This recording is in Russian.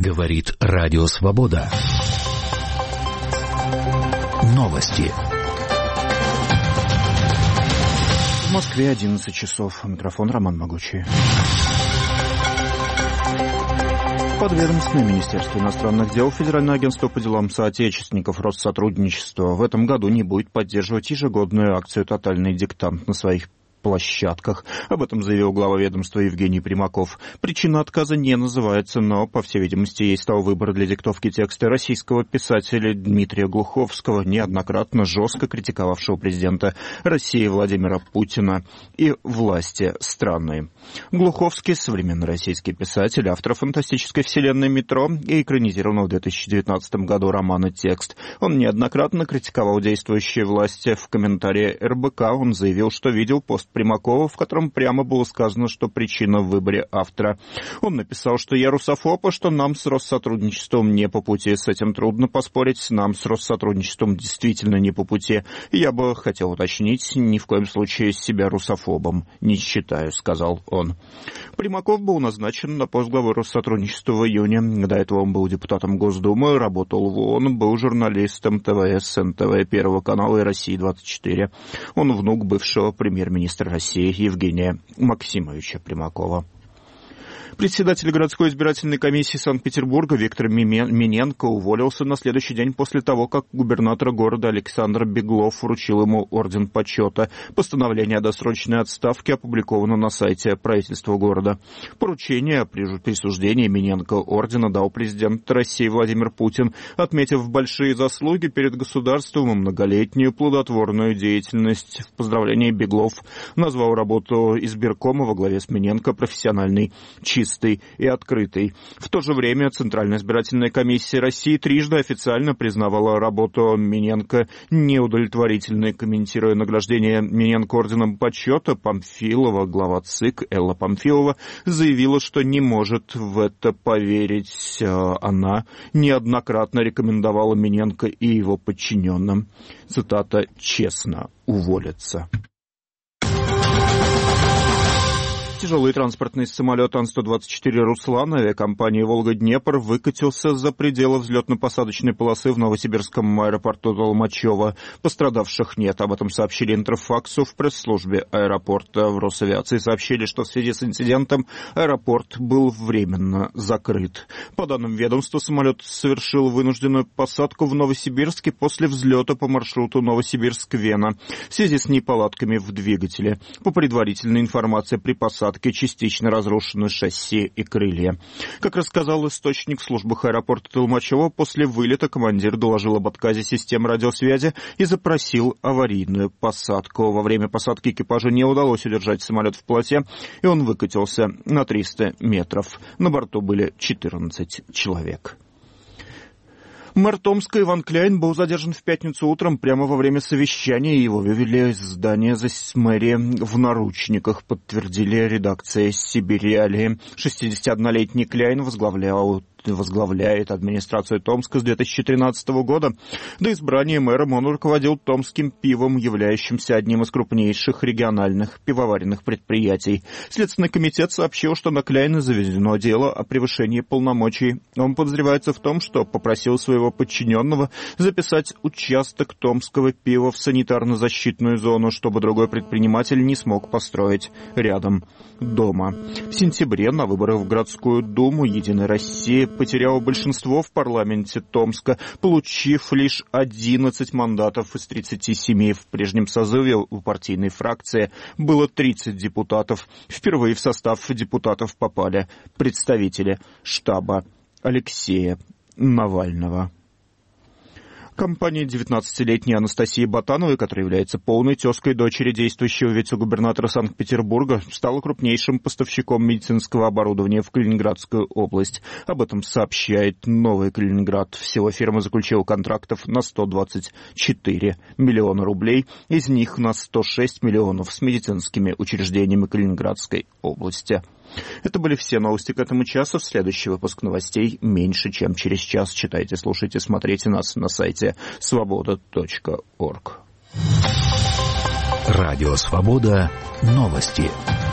Говорит Радио Свобода. Новости. В Москве 11 часов. Микрофон Роман Могучий. Подведомственное Министерство иностранных дел, Федеральное агентство по делам соотечественников Россотрудничества в этом году не будет поддерживать ежегодную акцию «Тотальный диктант» на своих площадках. Об этом заявил глава ведомства Евгений Примаков. Причина отказа не называется, но, по всей видимости, ей стал выбор для диктовки текста российского писателя Дмитрия Глуховского, неоднократно жестко критиковавшего президента России Владимира Путина и власти страны. Глуховский — современный российский писатель, автор фантастической вселенной «Метро» и экранизированного в 2019 году романа «Текст». Он неоднократно критиковал действующие власти. В комментарии РБК он заявил, что видел пост Примакова, в котором прямо было сказано, что причина в выборе автора. Он написал, что я русофоб, и что нам с Россотрудничеством не по пути. С этим трудно поспорить, нам с Россотрудничеством действительно не по пути. Я бы хотел уточнить, ни в коем случае себя русофобом не считаю, сказал он. Примаков был назначен на пост главы Россотрудничества в июне. До этого он был депутатом Госдумы, работал в ООН, был журналистом ТВС, НТВ, Первого канала и России-24. Он внук бывшего премьер-министра России Евгения Максимовича Примакова. Председатель городской избирательной комиссии Санкт-Петербурга Виктор Миненко уволился на следующий день после того, как губернатор города Александр Беглов вручил ему орден почета. Постановление о досрочной отставке опубликовано на сайте правительства города. Поручение о присуждении Миненко ордена дал президент России Владимир Путин, отметив большие заслуги перед государством и многолетнюю плодотворную деятельность. В поздравлении Беглов назвал работу избиркома во главе с Миненко профессиональной, чистой и открытой. В то же время Центральная избирательная комиссия России трижды официально признавала работу Миненко неудовлетворительной. Комментируя награждение Миненко орденом почета, Памфилова, глава ЦИК Элла Памфилова, заявила, что не может в это поверить. Она неоднократно рекомендовала Миненко и его подчиненным, цитата, «честно уволиться». Тяжелый транспортный самолет Ан-124 «Руслан» авиакомпании «Волга-Днепр» выкатился за пределы взлетно-посадочной полосы в Новосибирском аэропорту Толмачево. Пострадавших нет. Об этом сообщили Интерфаксу в пресс-службе аэропорта. В Росавиации сообщили, что в связи с инцидентом аэропорт был временно закрыт. По данным ведомства, самолет совершил вынужденную посадку в Новосибирске после взлета по маршруту Новосибирск-Вена в связи с неполадками в двигателе. По предварительной информации, при посадке частично разрушены шасси и крылья. Как рассказал источник в службах аэропорта Толмачева, после вылета командир доложил об отказе систем радиосвязи и запросил аварийную посадку. Во время посадки экипажу не удалось удержать самолет в полосе, и он выкатился на 300 метров. На борту были 14 человек. Мэр Томска Иван Кляйн был задержан в пятницу утром прямо во время совещания. Его вывели из здания мэрии в наручниках, подтвердили редакция «Сибирь-Реалии». 61-летний Кляйн возглавляет администрацию Томска с 2013 года. До избрания мэром он руководил Томским пивом, являющимся одним из крупнейших региональных пивоваренных предприятий. Следственный комитет сообщил, что на Кляйна заведено дело о превышении полномочий. Он подозревается в том, что попросил своего подчиненного записать участок Томского пива в санитарно-защитную зону, чтобы другой предприниматель не смог построить рядом дома. В сентябре на выборах в городскую думу «Единая Россия» потеряла большинство в парламенте Томска, получив лишь 11 мандатов из 37. В прежнем созыве у партийной фракции было 30 депутатов. Впервые в состав депутатов попали представители штаба Алексея Навального. Компания 19-летней Анастасии Ботановой, которая является полной тезкой дочери действующего вице-губернатора Санкт-Петербурга, стала крупнейшим поставщиком медицинского оборудования в Калининградскую область. Об этом сообщает «Новый Калининград». Всего фирма заключила контрактов на 124 миллиона рублей, из них на 106 миллионов с медицинскими учреждениями Калининградской области. Это были все новости к этому часу. Следующий выпуск новостей меньше, чем через час. Читайте, слушайте, смотрите нас на сайте свобода.орг. Радио «Свобода». Новости.